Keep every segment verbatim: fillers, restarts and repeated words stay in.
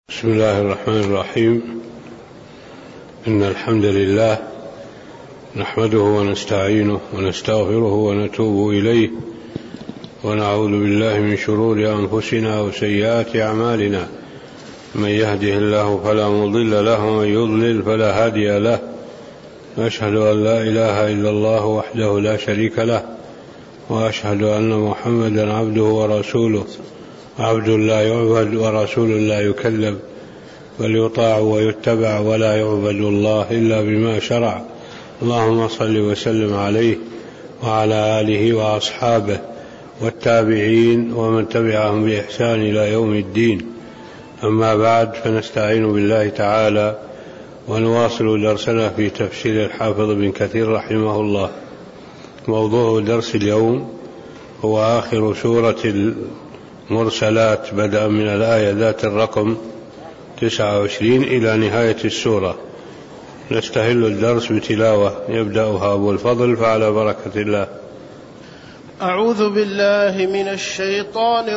بسم الله الرحمن الرحيم. إن الحمد لله نحمده ونستعينه ونستغفره ونتوب إليه ونعوذ بالله من شرور أنفسنا وسيئات أعمالنا. من يهده الله فلا مضل له ومن يضلل فلا هادي له. أشهد أن لا إله إلا الله وحده لا شريك له وأشهد أن محمدا عبده ورسوله، عبد لا يعبد ورسول لا يكذب، بل يطاع ويتبع ولا يعبد الله إلا بما شرع. اللهم صل وسلم عليه وعلى آله وأصحابه والتابعين ومن تبعهم بإحسان إلى يوم الدين. أما بعد، فنستعين بالله تعالى ونواصل درسنا في تفسير الحافظ بن كثير رحمه الله. موضوع درس اليوم هو آخر سورة المرسلات، بدءا من الآية ذات الرقم تسعة وعشرين إلى نهاية السورة. نستهل الدرس بتلاوة يبدأها أبو الفضل، فعلى بركة الله. أعوذ بالله من الشيطان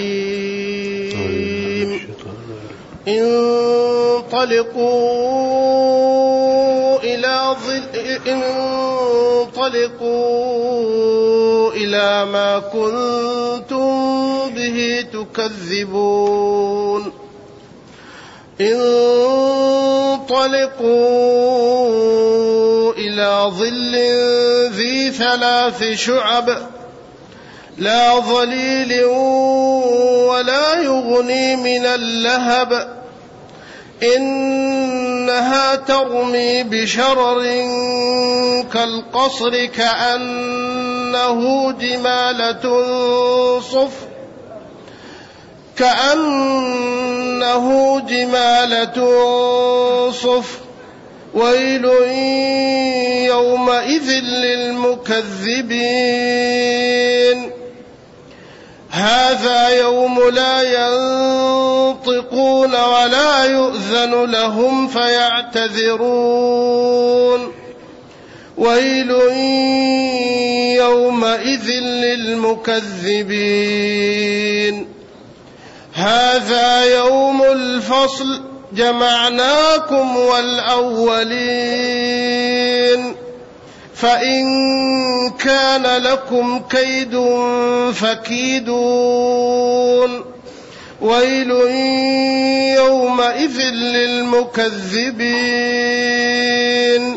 الرجيم. انطلقوا إلى ظل انطلقوا إلى ما كنتم به تكذبون. انطلقوا إلى ظل ذي ثلاث شعب لا ظليل ولا يغني من اللهب، إنها ترمي بشرر كالقصر كأنه جمالة صفر كأنه جمالة صفر ويل يومئذ للمكذبين. هذا يوم لا ينطقون ولا يؤذن لهم فيعتذرون. ويل يومئذ للمكذبين. هذا يوم الفصل، جمعناكم والأولين، فإن كان لكم كيد فكيدون. ويل يومئذ للمكذبين.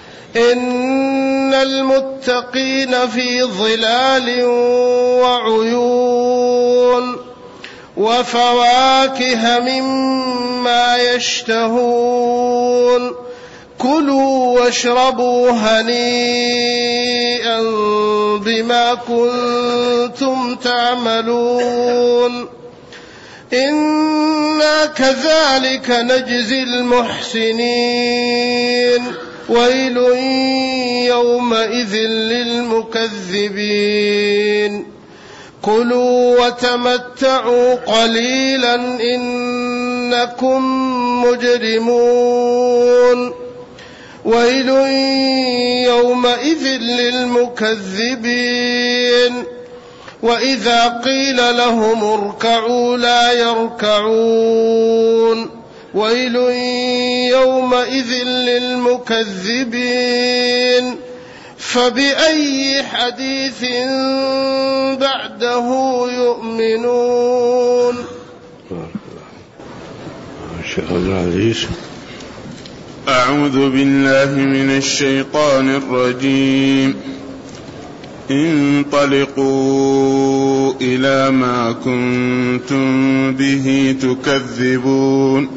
إن المتقين في ظلال وعيون وفواكه مما يشتهون. كلوا واشربوا هنيئا بما كنتم تعملون. إنا كذلك نجزي المحسنين. ويل يومئذ للمكذبين. كلوا وتمتعوا قليلا إنكم مجرمون. ويل يومئذ للمكذبين. وإذا قيل لهم اركعوا لا يركعون. ويل يومئذ للمكذبين. فبأي حديث بعده يؤمنون. أعوذ بالله من الشيطان الرجيم. انطلقوا إلى ما كنتم به تكذبون.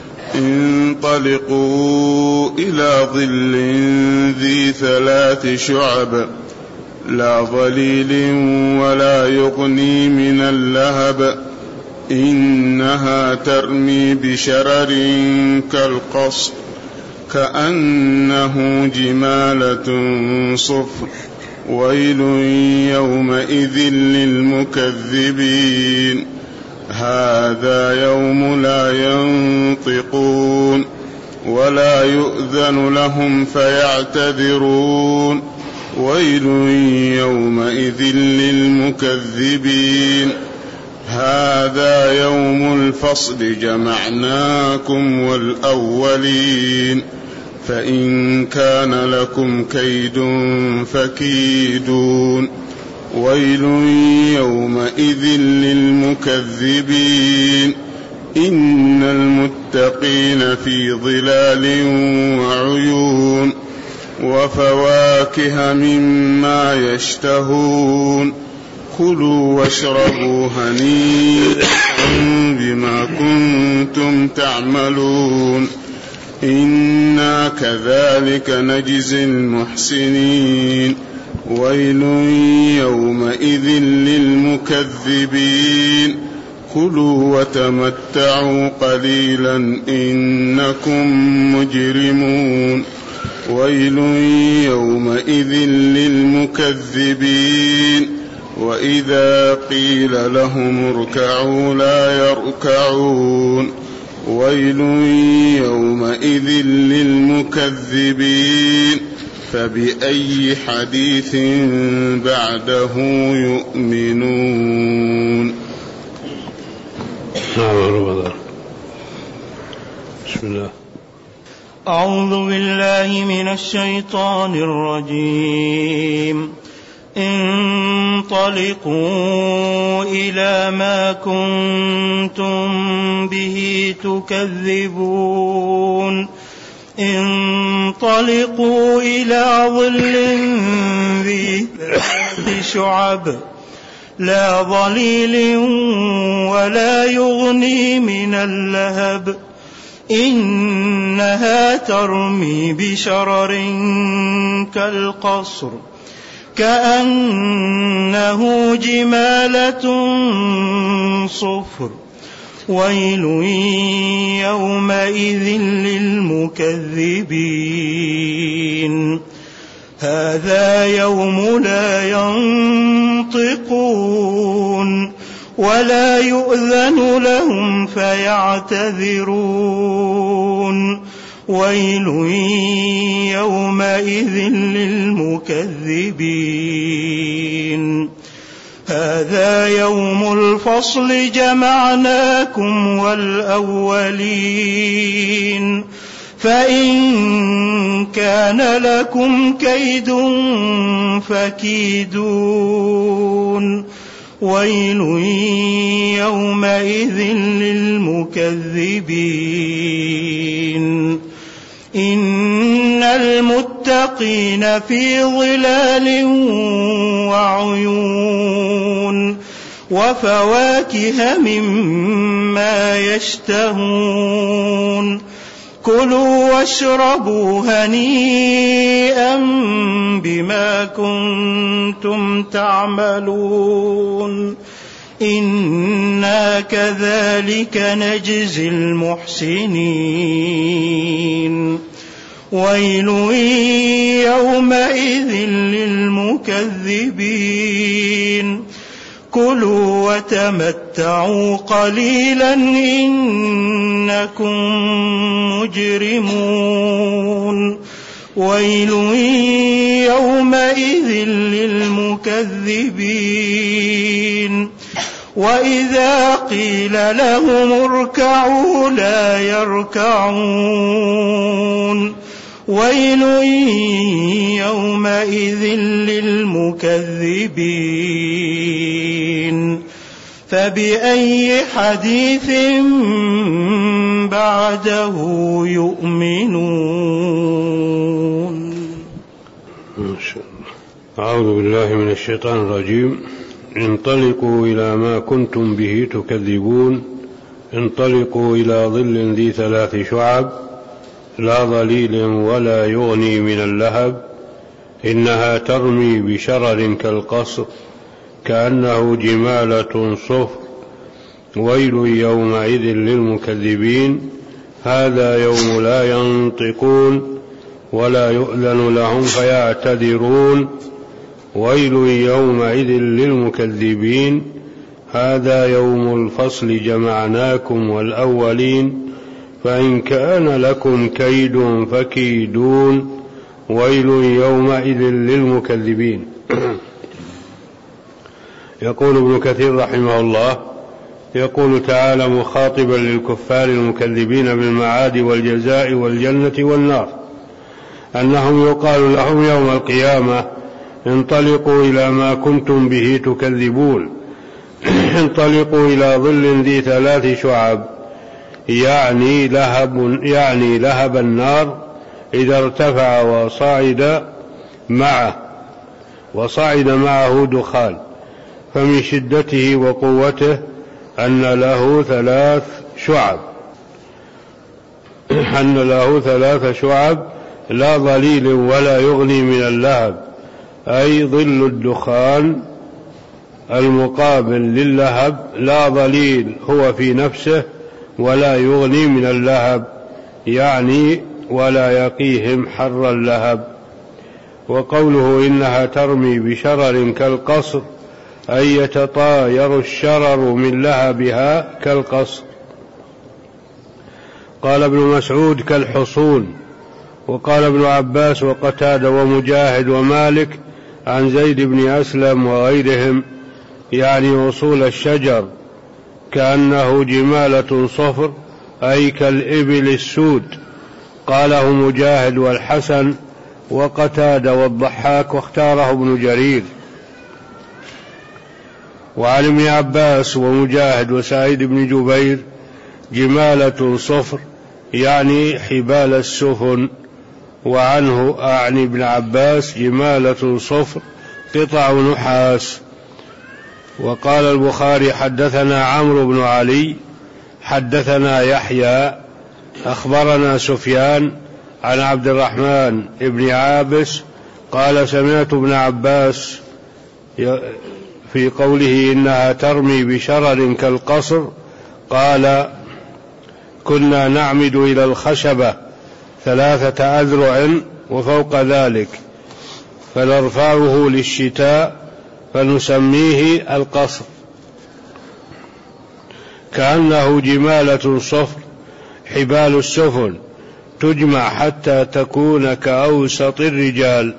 انطلقوا إلى ظل ذي ثلاث شعب لا ظليل ولا يغني من اللهب، إنها ترمي بشرر كالقصر كأنه جمالة صفر. ويل يومئذ للمكذبين. هذا يوم لا ينطقون ولا يؤذن لهم فيعتذرون. ويل يومئذ للمكذبين. هذا يوم الفصل جمعناكم والأولين فإن كان لكم كيد فكيدون ويل يومئذ للمكذبين إن المتقين في ظلال وعيون وفواكه مما يشتهون كلوا واشربوا هنيئا بما كنتم تعملون إنا كذلك نجزي المحسنين ويل يومئذ للمكذبين كلوا وتمتعوا قليلا إنكم مجرمون ويل يومئذ للمكذبين وإذا قيل لهم اركعوا لا يركعون ويل يومئذ للمكذبين فبأي حديث بعده يؤمنون. بسم الله. أعوذ بالله من الشيطان الرجيم. انطلقوا إلى ما كنتم به تكذبون انطلقوا إلى ظل ذي ثلاث شعب لا ظليل ولا يغني من اللهب إنها ترمي بشرر كالقصر كأنه جمالة صفر ويل يومئذ للمكذبين هذا يوم لا ينطقون ولا يؤذن لهم فيعتذرون ويل يومئذ للمكذبين هذا يوم الفصل جمعناكم والأولين فإن كان لكم كيد فكيدون ويل يومئذ للمكذبين إن المتقين في ظلال وعيون وفواكه مما يشتهون كلوا واشربوا هنيئا بما كنتم تعملون إنا كذلك نجزي المحسنين ويل يومئذ للمكذبين كلوا وتمتعوا قليلا إنكم مجرمون ويل يومئذ للمكذبين وإذا قيل لهم اركعوا لا يركعون ويل يومئذ للمكذبين فبأي حديث بعده يؤمنون. أعوذ بالله من الشيطان الرجيم. انطلقوا إلى ما كنتم به تكذبون انطلقوا إلى ظل ذي ثلاث شعب لا ظليل ولا يغني من اللهب إنها ترمي بشرر كالقصر كأنه جمالة صفر ويل يومئذ للمكذبين هذا يوم لا ينطقون ولا يؤذن لهم فيعتذرون ويل يومئذ للمكذبين هذا يوم الفصل جمعناكم والأولين فإن كان لكم كيد فكيدون ويل يومئذ للمكذبين. يقول ابن كثير رحمه الله يقول تعالى مخاطبا للكفار المكذبين بالمعاد والجزاء والجنة والنار أنهم يقال لهم يوم القيامة انطلقوا إلى ما كنتم به تكذبون انطلقوا إلى ظل ذي ثلاث شعب يعني لهب, يعني لهب النار إذا ارتفع وصعد معه وصعد معه دخان، فمن شدته وقوته أن له ثلاث شعب أن له ثلاث شعب لا ظليل ولا يغني من اللهب، أي ظل الدخان المقابل للهب لا ظليل هو في نفسه ولا يغني من اللهب، يعني ولا يقيهم حر اللهب. وقوله إنها ترمي بشرر كالقصر أي يتطاير الشرر من لهبها كالقصر. قال ابن مسعود كالحصون. وقال ابن عباس وقتادة ومجاهد ومالك عن زيد بن أسلم وغيرهم يعني أصول الشجر كأنه جمالة صفر أي كالإبل السود. قاله مجاهد والحسن وقتادة والضحاك واختاره ابن جرير. وعن ابن عباس ومجاهد وسعيد بن جبير جمالة صفر يعني حبال السفن. وعنه أعني ابن عباس جمالة صفر قطع نحاس. وقال البخاري حدثنا عمرو بن علي حدثنا يحيى أخبرنا سفيان عن عبد الرحمن بن عابس قال سمعت ابن عباس في قوله إنها ترمي بشرر كالقصر قال كنا نعمد إلى الخشبة ثلاثة أذرع وفوق ذلك فنرفعه للشتاء فنسميه القصر، كأنه جمالة صفر حبال السفن تجمع حتى تكون كأوسط الرجال.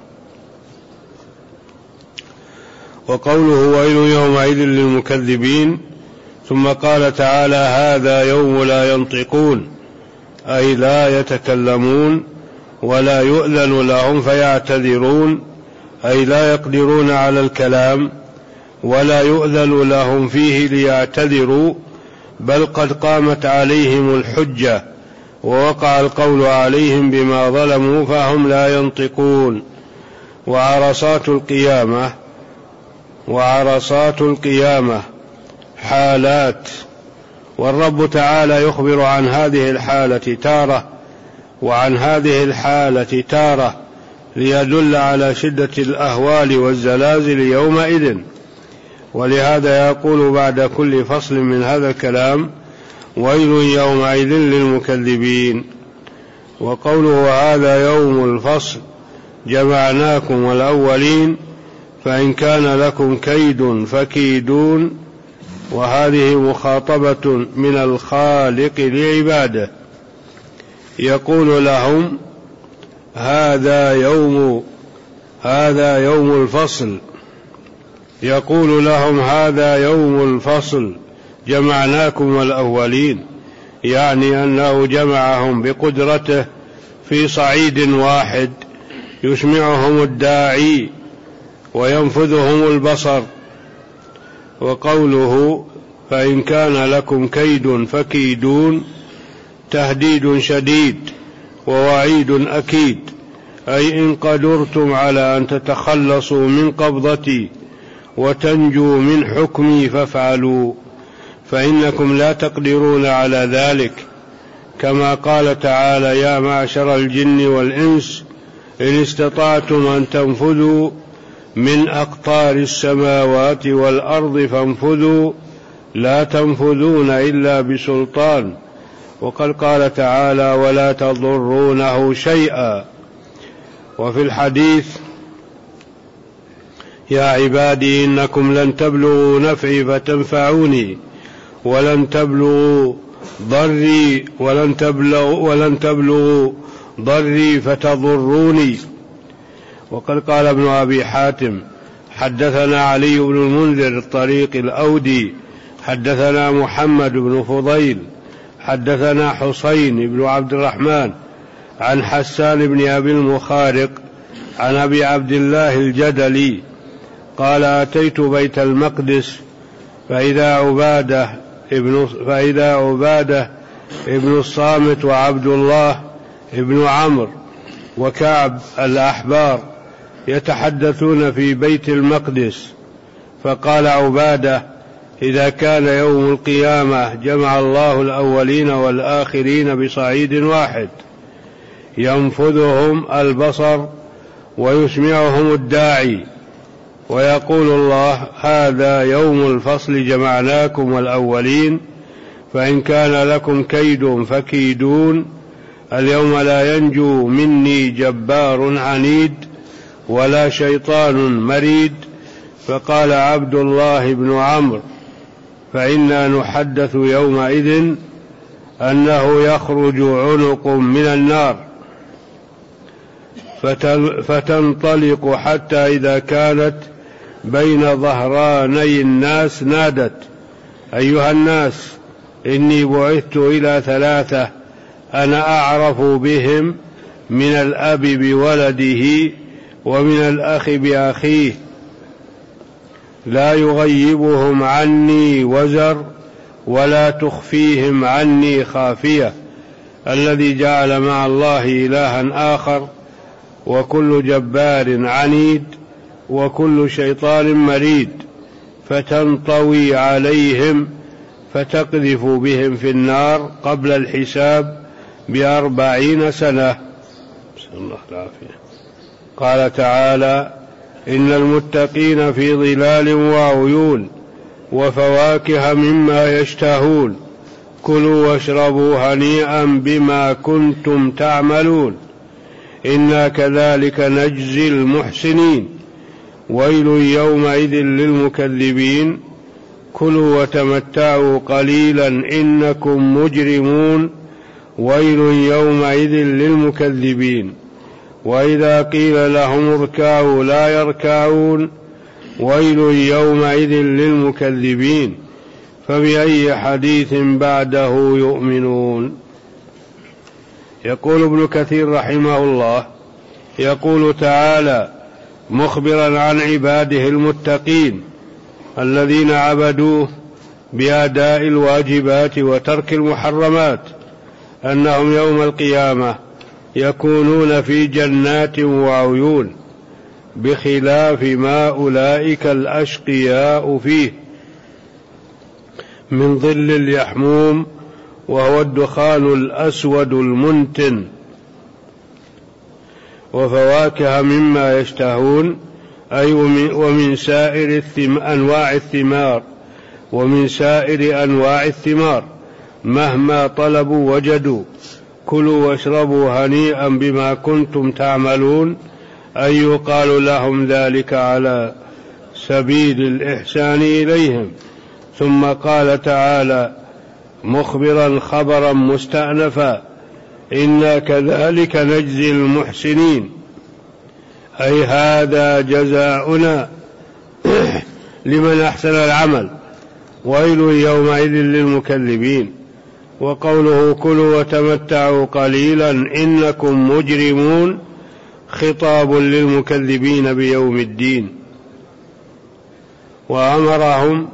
وقوله ويل يومئذ للمكذبين. ثم قال تعالى هذا يوم لا ينطقون أي لا يتكلمون ولا يؤذن لهم فيعتذرون أي لا يقدرون على الكلام ولا يؤذن لهم فيه ليعتذروا بل قد قامت عليهم الحجة ووقع القول عليهم بما ظلموا فهم لا ينطقون. وعرصات القيامة وعرصات القيامة حالات، والرب تعالى يخبر عن هذه الحالة تارة وعن هذه الحالة تارة ليدل على شدة الأهوال والزلازل يومئذ. ولهذا يقول بعد كل فصل من هذا الكلام ويل يومئذ للمكذبين. وقوله هذا يوم الفصل جمعناكم والأولين فإن كان لكم كيد فكيدون، وهذه مخاطبة من الخالق لعباده يقول لهم هذا يوم هذا يوم الفصل يقول لهم هذا يوم الفصل جمعناكم والأولين، يعني أنه جمعهم بقدرته في صعيد واحد يسمعهم الداعي وينفذهم البصر. وقوله فإن كان لكم كيد فكيدون تهديد شديد ووعيد أكيد، أي إن قدرتم على أن تتخلصوا من قبضتي وتنجوا من حكمي فافعلوا، فإنكم لا تقدرون على ذلك، كما قال تعالى يا معشر الجن والإنس إن استطعتم أن تنفذوا من أقطار السماوات والأرض فانفذوا لا تنفذون إلا بسلطان. وقد قال تعالى ولا تضرونه شيئا. وفي الحديث يا عبادي إنكم لن تبلغوا نفعي فتنفعوني ولن تبلغوا ضري ولن تبلغوا ولن تبلغوا ضري فتضروني. وقد قال ابن أبي حاتم حدثنا علي بن المنذر الطريق الأودي حدثنا محمد بن فضيل حدثنا حسين بن عبد الرحمن عن حسان بن أبي المخارق عن أبي عبد الله الجدلي قال أتيت بيت المقدس فإذا عبادة ابن, فإذا عبادة ابن الصامت وعبد الله ابن عمرو وكعب الأحبار يتحدثون في بيت المقدس، فقال عبادة: إذا كان يوم القيامة جمع الله الأولين والآخرين بصعيد واحد ينفذهم البصر ويسمعهم الداعي، ويقول الله: هذا يوم الفصل جمعناكم والأولين، فإن كان لكم كيد فكيدون، اليوم لا ينجو مني جبار عنيد ولا شيطان مريد. فقال عبد الله بن عمرو: فإنا نحدث يومئذ أنه يخرج عنق من النار فتنطلق حتى إذا كانت بين ظهراني الناس نادت: أيها الناس، إني بعثت إلى ثلاثة أنا أعرف بهم من الأب بولده ومن الأخ بأخيه، لا يغيبهم عني وزر ولا تخفيهم عني خافية، الذي جعل مع الله إلها آخر، وكل جبار عنيد، وكل شيطان مريد، فتنطوي عليهم فتقذف بهم في النار قبل الحساب بأربعين سنة. نسأل الله العافية. قال تعالى: إن المتقين في ظلال وعيون وفواكه مما يشتهون، كلوا واشربوا هنيئا بما كنتم تعملون، إنا كذلك نجزي المحسنين، ويل يومئذ للمكذبين، كلوا وتمتعوا قليلا إنكم مجرمون، ويل يومئذ للمكذبين. وإذا قيل لهم اركعوا لا يركعون، ويل يومئذ للمكذبين، فبأي حديث بعده يؤمنون. يقول ابن كثير رحمه الله: يقول تعالى مخبرا عن عباده المتقين الذين عبدوه بأداء الواجبات وترك المحرمات، أنهم يوم القيامة يكونون في جنات وعيون، بخلاف ما أولئك الأشقياء فيه من ظل اليحموم، وهو الدخان الأسود المنتن، وفواكه مما يشتهون، أي ومن سائر أنواع الثمار ومن سائر أنواع الثمار مهما طلبوا وجدوا، كلوا واشربوا هنيئا بما كنتم تعملون، أي يقال لهم ذلك على سبيل الإحسان إليهم. ثم قال تعالى مخبرا خبرا مستأنفا: إنا كذلك نجزي المحسنين، أي هذا جزاؤنا لمن أحسن العمل، ويل يومئذ للمكذبين. وقوله كلوا وتمتعوا قليلا إنكم مجرمون خطاب للمكذبين بيوم الدين، وأمرهم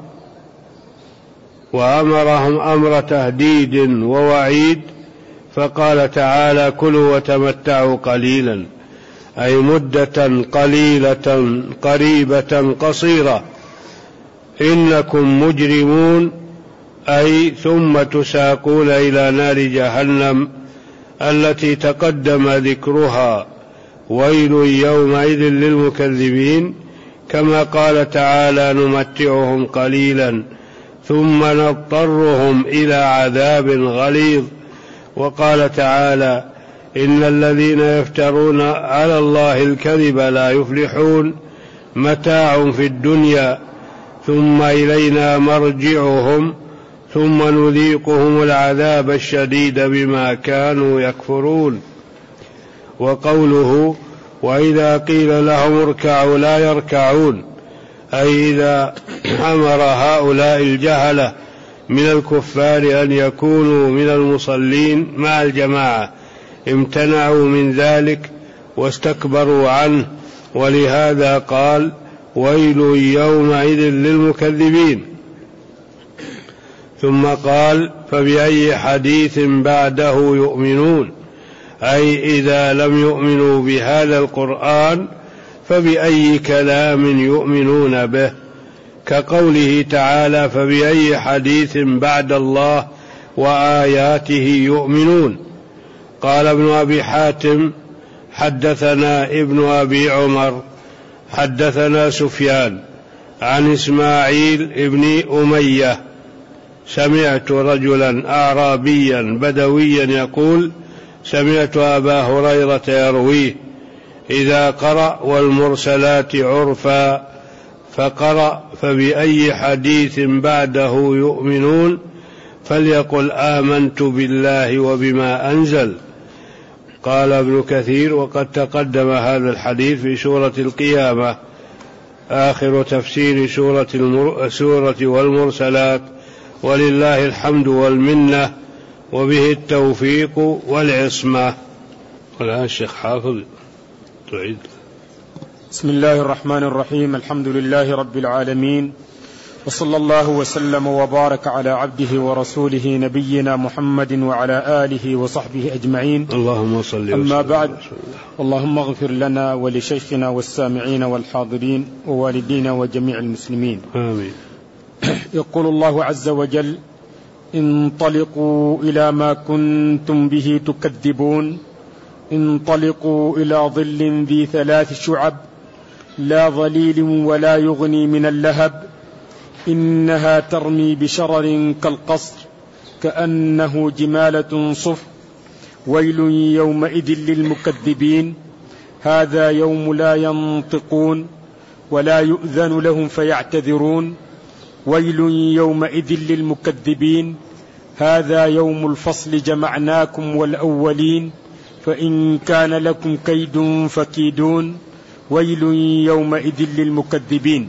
وأمرهم أمر تهديد ووعيد، فقال تعالى كلوا وتمتعوا قليلا، أي مدة قليلة قريبة قصيرة، إنكم مجرمون، أي ثم تساقون إلى نار جهنم التي تقدم ذكرها، ويل يومئذ للمكذبين، كما قال تعالى نمتعهم قليلا ثم نضطرهم إلى عذاب غليظ. وقال تعالى إن الذين يفترون على الله الكذب لا يفلحون، متاع في الدنيا ثم إلينا مرجعهم ثم نذيقهم العذاب الشديد بما كانوا يكفرون. وقوله وإذا قيل لهم اركعوا لا يركعون، أي إذا أمر هؤلاء الجهلة من الكفار أن يكونوا من المصلين مع الجماعة امتنعوا من ذلك واستكبروا عنه، ولهذا قال: ويل يومئذ للمكذبين. ثم قال: فبأي حديث بعده يؤمنون، أي إذا لم يؤمنوا بهذا القرآن فبأي كلام يؤمنون به، كقوله تعالى: فبأي حديث بعد الله وآياته يؤمنون. قال ابن أبي حاتم: حدثنا ابن أبي عمر حدثنا سفيان عن إسماعيل ابن أمية سمعت رجلا أعرابيا بدويا يقول: سمعت أبا هريرة يرويه: إذا قرأ والمرسلات عرفا، فقرأ: فبأي حديث بعده يؤمنون، فليقل آمنت بالله وبما أنزل. قال ابن كثير: وقد تقدم هذا الحديث في سورة القيامة، آخر تفسير سورة, المر... سورة والمرسلات، ولله الحمد والمنة، وبه التوفيق والعصمة. والآن الشيخ حافظ تعيد. بسم الله الرحمن الرحيم. الحمد لله رب العالمين، وصلى الله وسلم وبارك على عبده ورسوله نبينا محمد وعلى آله وصحبه أجمعين. اللهم صل وسلم. أما بعد، اللهم اغفر لنا ولشيخنا والسامعين والحاضرين ووالدينا وجميع المسلمين، آمين. يقول الله عز وجل: انطلقوا إلى ما كنتم به تكذبون، انطلقوا إلى ظل ذي ثلاث شعب لا ظليل ولا يغني من اللهب، إنها ترمي بشرر كالقصر كأنه جمالة صفر، ويل يومئذ للمكذبين، هذا يوم لا ينطقون ولا يؤذن لهم فيعتذرون، ويل يومئذ للمكذبين، هذا يوم الفصل جمعناكم والأولين، فإن كان لكم كيد فكيدون، ويل يومئذ للمكذبين.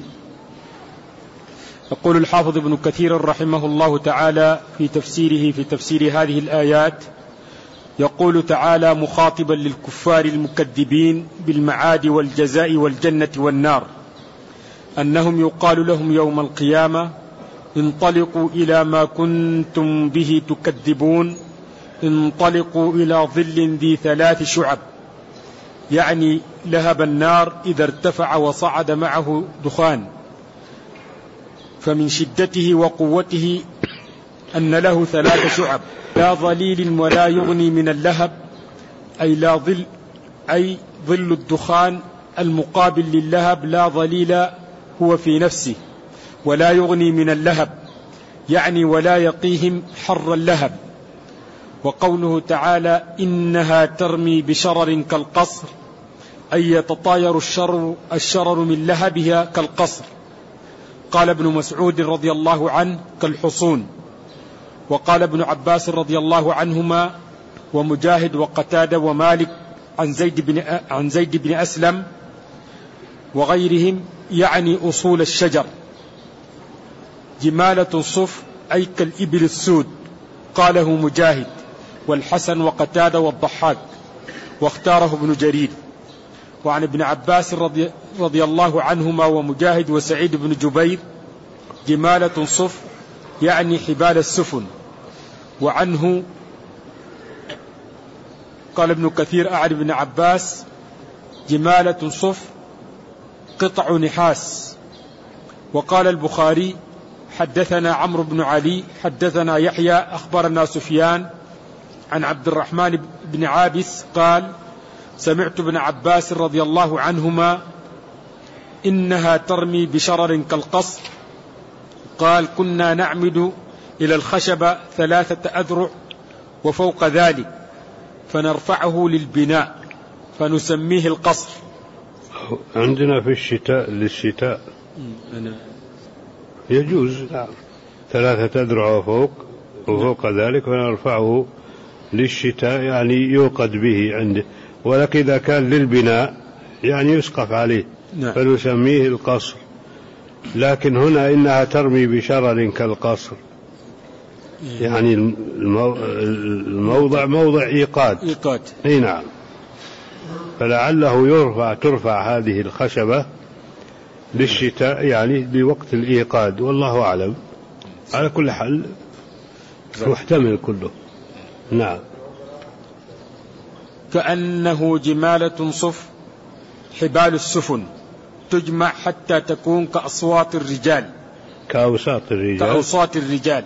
يقول الحافظ ابن كثير رحمه الله تعالى في تفسيره في تفسير هذه الآيات، يقول تعالى مخاطبا للكفار المكذبين بالمعاد والجزاء والجنة والنار، أنهم يقال لهم يوم القيامة: انطلقوا إلى ما كنتم به تكذبون، انطلقوا إلى ظل ذي ثلاث شعب، يعني لهب النار إذا ارتفع وصعد معه دخان، فمن شدته وقوته أن له ثلاث شعب، لا ظليل ولا يغني من اللهب، أي لا ظل أي ظل الدخان المقابل للهب، لا ظليل هو في نفسه، ولا يغني من اللهب يعني ولا يقيهم حر اللهب. وقوله تعالى: إنها ترمي بشرر كالقصر، أي يتطاير الشرر, الشرر من لهبها كالقصر. قال ابن مسعود رضي الله عنه: كالحصون. وقال ابن عباس رضي الله عنهما ومجاهد وقتادة ومالك عن زيد بن, عن زيد بن أسلم وغيرهم يعني أصول الشجر. جمالة صف أي كالإبل السود، قاله مجاهد والحسن وقتادة والضحاك، واختاره ابن جرير. وعن ابن عباس رضي, رضي الله عنهما ومجاهد وسعيد بن جبير: جمالة صف يعني حبال السفن. وعنه قال ابن كثير أعرف ابن عباس: جمالة صف قطع نحاس. وقال البخاري: حدثنا عمرو بن علي حدثنا يحيى أخبرنا سفيان عن عبد الرحمن بن عابس قال: سمعت ابن عباس رضي الله عنهما: إنها ترمي بشرر كالقصر. قال: كنا نعمد إلى الخشب ثلاثة أذرع وفوق ذلك فنرفعه للبناء فنسميه القصر. عندنا في الشتاء للشتاء يجوز ثلاثة أذرع وفوق وفوق ذلك فنرفعه للشتاء يعني يوقد به عنده، ولكن إذا كان للبناء يعني يسقف عليه فنسميه القصر. لكن هنا إنها ترمي بشرر كالقصر، يعني المو... الموضع موضع إيقاد إيقاد. أي نعم. فلعله يرفع ترفع هذه الخشبة للشتاء يعني بوقت الإيقاد، والله أعلم. على كل حال محتمل كله. نعم. كأنه جمالة صف حبال السفن تجمع حتى تكون كأصوات الرجال كأوساط الرجال كأوساط الرجال.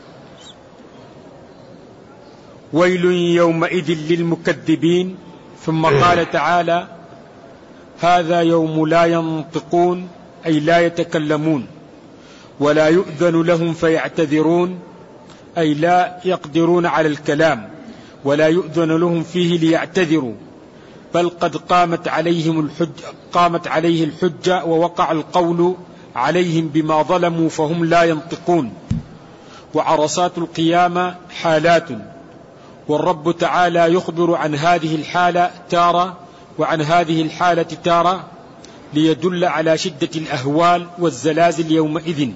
ويل يومئذ للمكذبين. ثم قال تعالى: هذا يوم لا ينطقون أي لا يتكلمون، ولا يؤذن لهم فيعتذرون أي لا يقدرون على الكلام، ولا يؤذن لهم فيه ليعتذروا، بل قد قامت عليهم الحجة قامت عليه الحجة ووقع القول عليهم بما ظلموا فهم لا ينطقون. وعرصات القيامة حالات، والرب تعالى يخبر عن هذه الحالة تارة وعن هذه الحالة تارة ليدل على شدة الأهوال والزلازل يومئذ.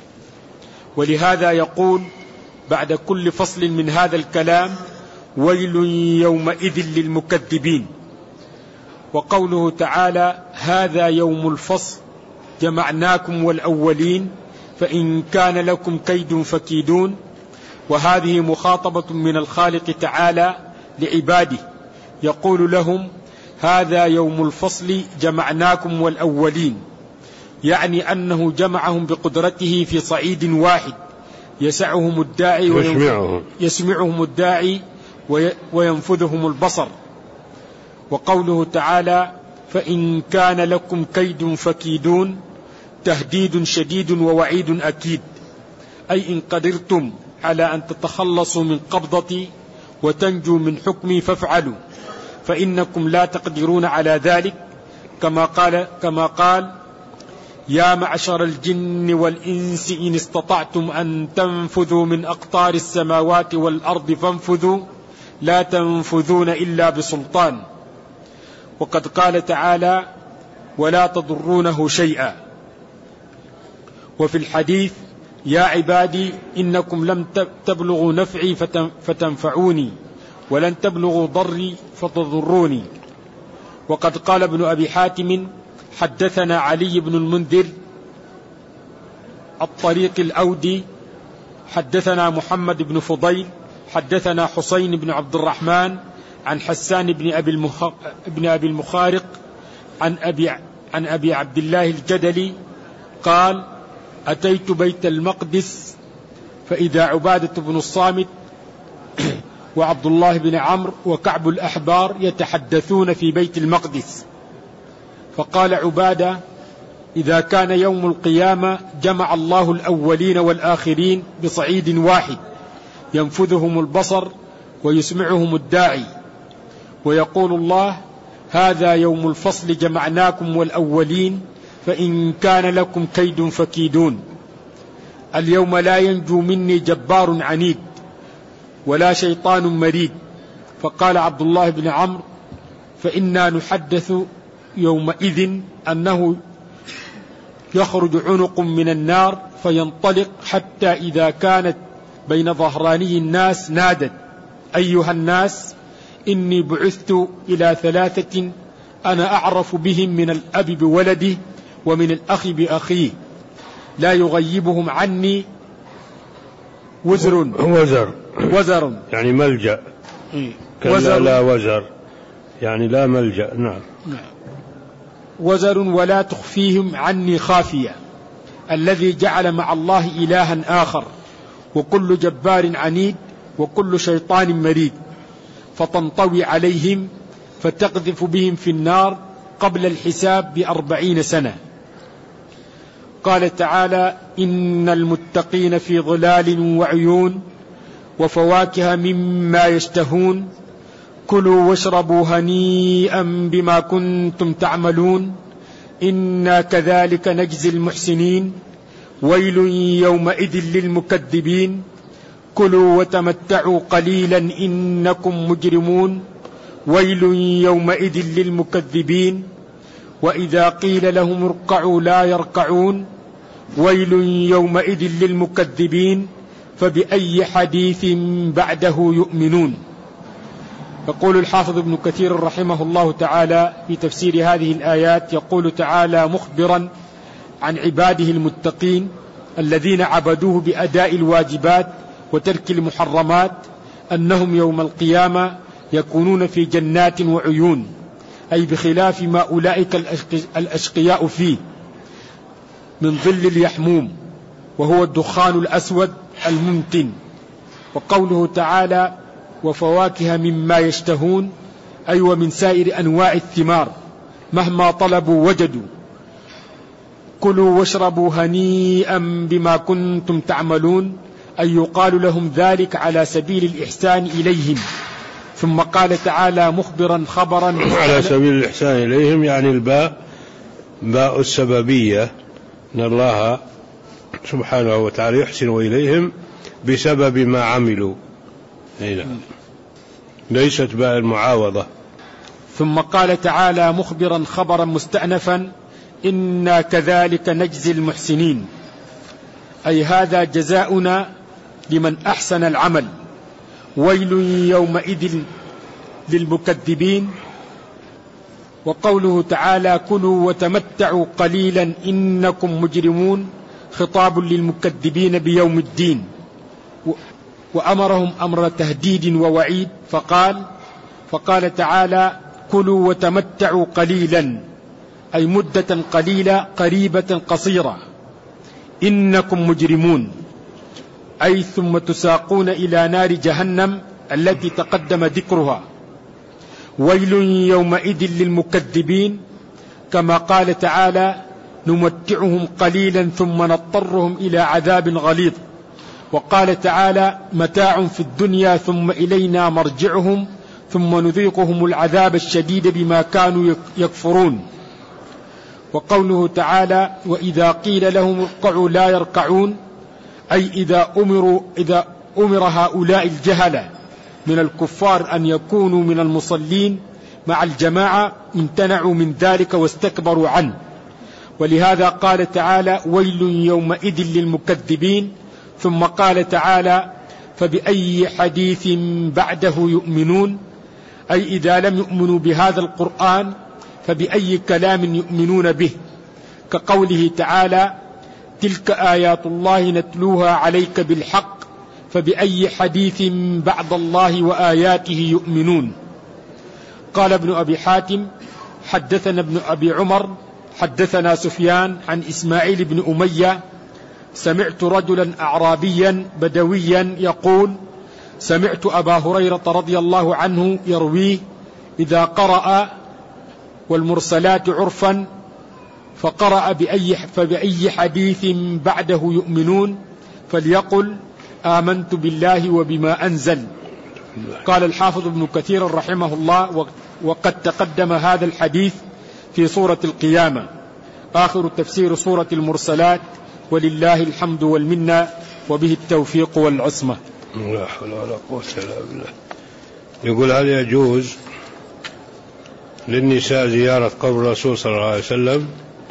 ولهذا يقول بعد كل فصل من هذا الكلام: ويل يومئذ للمكذبين. وقوله تعالى: هذا يوم الفصل جمعناكم والأولين فإن كان لكم كيد فكيدون. وهذه مخاطبة من الخالق تعالى لعباده، يقول لهم: هذا يوم الفصل جمعناكم والأولين، يعني أنه جمعهم بقدرته في صعيد واحد يسعهم الداعي يسمعهم, يسمعهم الداعي وينفذهم البصر. وقوله تعالى: فإن كان لكم كيد فكيدون، تهديد شديد ووعيد أكيد، أي إن قدرتم على أن تتخلصوا من قبضتي وتنجوا من حكمي فافعلوا، فإنكم لا تقدرون على ذلك، كما قال كما قال: يا معشر الجن والإنس إن استطعتم أن تنفذوا من أقطار السماوات والأرض فانفذوا لا تنفذون إلا بسلطان. وقد قال تعالى: ولا تضرونه شيئا. وفي الحديث: يا عبادي إنكم لم تبلغوا نفعي فتنفعوني، ولن تبلغوا ضري فتضروني. وقد قال ابن أبي حاتم: حدثنا علي بن المنذر الطريق الأودي حدثنا محمد بن فضيل حدثنا حسين بن عبد الرحمن عن حسان بن أبي, المخ... بن أبي المخارق عن أبي... عن أبي عبد الله الجدلي قال: أتيت بيت المقدس فإذا عبادة بن الصامت وعبد الله بن عمرو وكعب الأحبار يتحدثون في بيت المقدس، فقال عبادة: إذا كان يوم القيامة جمع الله الأولين والآخرين بصعيد واحد ينفذهم البصر ويسمعهم الداعي، ويقول الله: هذا يوم الفصل جمعناكم والأولين فإن كان لكم كيد فكيدون. اليوم لا ينجو مني جبار عنيد ولا شيطان مريد. فقال عبد الله بن عمرو: فإنا نحدث يومئذ أنه يخرج عنق من النار فينطلق حتى إذا كانت بين ظهراني الناس نادت: أيها الناس إني بعثت إلى ثلاثة أنا أعرف بهم من الأب بولده ومن الأخ بأخيه، لا يغيبهم عني وزر وزر وزر يعني ملجأ، كلا لا وزر يعني لا ملجأ. نعم. وزر ولا تخفيهم عني خافية، الذي جعل مع الله إلها آخر، وكل جبار عنيد وكل شيطان مريد، فتنطوي عليهم فتقذف بهم في النار قبل الحساب بأربعين سنة. قال تعالى: إن المتقين في ظلال وعيون وفواكه مما يشتهون كلوا واشربوا هنيئا بما كنتم تعملون إنا كذلك نجزي المحسنين ويل يومئذ للمكذبين كلوا وتمتعوا قليلا إنكم مجرمون ويل يومئذ للمكذبين وإذا قيل لهم اركعوا لا يركعون ويل يومئذ للمكذبين فبأي حديث بعده يؤمنون. يقول الحافظ ابن كثير رحمه الله تعالى في تفسير هذه الآيات، يقول تعالى مخبرا عن عباده المتقين الذين عبدوه بأداء الواجبات وترك المحرمات أنهم يوم القيامة يكونون في جنات وعيون، أي بخلاف ما أولئك الأشقياء فيه من ظل اليحموم وهو الدخان الأسود الممتن. وقوله تعالى وفواكه مما يشتهون، أي ومن سائر أنواع الثمار مهما طلبوا وجدوا. كلوا واشربوا هنيئا بما كنتم تعملون، أي يقال لهم ذلك على سبيل الإحسان إليهم. ثم قال تعالى مخبرا خبرا على سبيل الإحسان إليهم، يعني الباء باء السببية، أن الله سبحانه وتعالى يحسن إليهم بسبب ما عملوا، ليست باء المعاوضة. ثم قال تعالى مخبرا خبرا مستأنفا إنا كذلك نجزي المحسنين، أي هذا جزاؤنا لمن أحسن العمل. ويل يومئذ للمكذبين. وقوله تعالى كلوا وتمتعوا قليلا إنكم مجرمون، خطاب للمكذبين بيوم الدين، وأمرهم أمر تهديد ووعيد، فقال فقال تعالى كلوا وتمتعوا قليلا، أي مدة قليلة قريبة قصيرة، إنكم مجرمون، أي ثم تساقون إلى نار جهنم التي تقدم ذكرها. ويل يومئذ للمكذبين، كما قال تعالى نمتعهم قليلا ثم نضطرهم إلى عذاب غليظ. وقال تعالى متاع في الدنيا ثم إلينا مرجعهم ثم نذيقهم العذاب الشديد بما كانوا يكفرون. وقوله تعالى وإذا قيل لهم اركعوا لا يركعون، أي إذا أمروا إذا أمر هؤلاء الجهلة من الكفار أن يكونوا من المصلين مع الجماعة امتنعوا من ذلك واستكبروا عنه. ولهذا قال تعالى ويل يومئذ للمكذبين. ثم قال تعالى فبأي حديث بعده يؤمنون، أي إذا لم يؤمنوا بهذا القرآن فبأي كلام يؤمنون به، كقوله تعالى تلك آيات الله نتلوها عليك بالحق فبأي حديث بعد الله وآياته يؤمنون. قال ابن أبي حاتم حدثنا ابن أبي عمر حدثنا سفيان عن إسماعيل بن أمية سمعت رجلا أعرابيا بدويا يقول سمعت أبا هريرة رضي الله عنه يرويه إذا قرأ والمرسلات عرفا فقرأ بأي فبأي حديث بعده يؤمنون فليقل آمنت بالله وبما أنزل. قال الحافظ ابن كثير رحمه الله وقد تقدم هذا الحديث في سورة القيامة، آخر تفسير سورة المرسلات، ولله الحمد والمنة وبه التوفيق والعصمة. لا حول ولا قوة إلا بالله. يقول هل يجوز للنساء زيارة قبر الرسول صلى الله عليه وسلم؟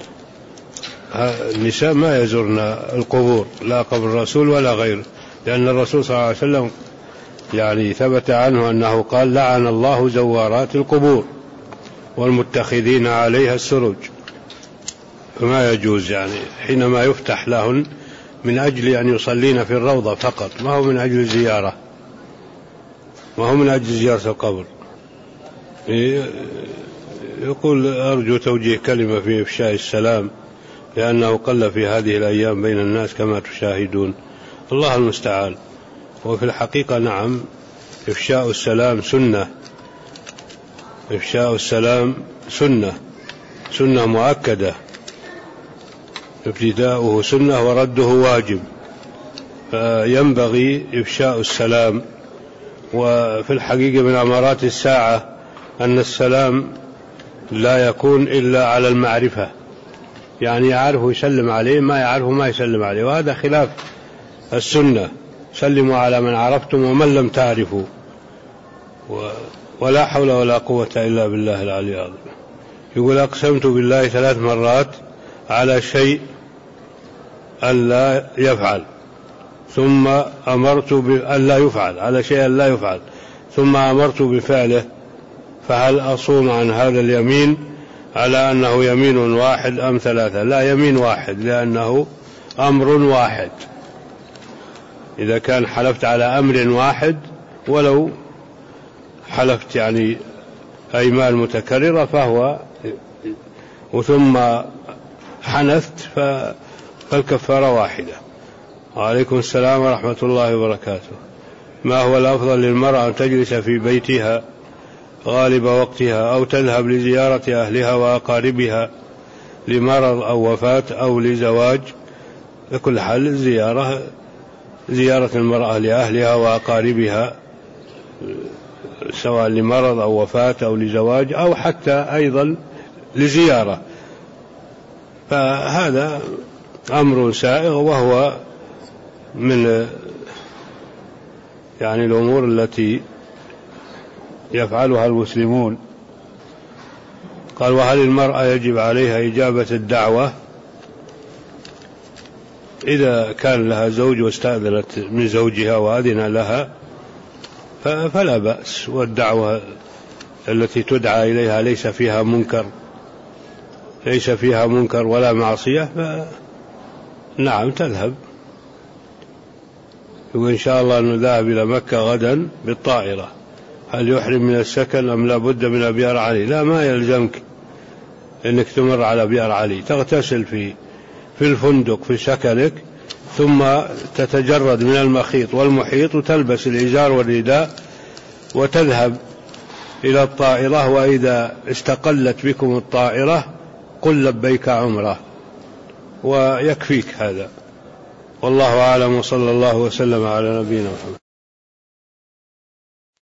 النساء ما يزورن القبور لا قبر الرسول ولا غيره، لأن الرسول صلى الله عليه وسلم يعني ثبت عنه أنه قال لعن الله زوارات القبور والمتخذين عليها السرج، فما يجوز يعني حينما يفتح لهن من أجل أن يصلين في الروضة فقط، ما هو من أجل الزيارة، ما هو من أجل زيارة القبر. يقول أرجو توجيه كلمة في إفشاء السلام، لأنه قل في هذه الأيام بين الناس كما تشاهدون، الله المستعان. وفي الحقيقة نعم إفشاء السلام سنة، إفشاء السلام سنة سنة مؤكدة، ابتداؤه سنة ورده واجب، فينبغي إفشاء السلام. وفي الحقيقة من أمارات الساعة أن السلام لا يكون إلا على المعرفة، يعني يعرفه يسلم عليه، ما يعرفه ما يسلم عليه، وهذا خلاف السنة. سلموا على من عرفتم ومن لم تعرفوا، ولا حول ولا قوة إلا بالله العلي العظيم. يقول أقسمت بالله ثلاث مرات على شيء ألا يفعل، ثم أمرت بأن لا يفعل على شيء لا يفعل ثم أمرت بفعله، فهل أصوم عن هذا اليمين على أنه يمين واحد أم ثلاثة؟ لا، يمين واحد، لأنه أمر واحد. إذا كان حلفت على أمر واحد ولو حلفت يعني أيمان متكررة فهو، وثم حنثت فالكفارة واحدة. وعليكم السلام ورحمة الله وبركاته. ما هو الأفضل للمرأة أن تجلس في بيتها غالب وقتها أو تذهب لزيارة أهلها وأقاربها لمرض أو وفاة أو لزواج؟ بكل حال زيارة زيارة المرأة لأهلها وأقاربها سواء لمرض أو وفاة أو لزواج أو حتى أيضا لزيارة، فهذا أمر سائغ، وهو من يعني الأمور التي يفعلها المسلمون. قال: وهل المرأة يجب عليها إجابة الدعوة؟ إذا كان لها زوج واستأذنت من زوجها وأذن لها فلا بأس، والدعوة التي تدعى إليها ليس فيها منكر ليس فيها منكر ولا معصية، فنعم تذهب. وإن شاء الله نذهب إلى مكة غدا بالطائرة، هل يحرم من السكن أم لا بد من أبيار علي؟ لا، ما يلزمك أنك تمر على أبيار علي، تغتسل في في الفندق في سكنك، ثم تتجرد من المخيط والمحيط وتلبس الإزار والرداء وتذهب إلى الطائرة، وإذا استقلت بكم الطائرة قل لبيك عمرة، ويكفيك هذا. والله أعلم، وصلى الله وسلم على نبينا محمد.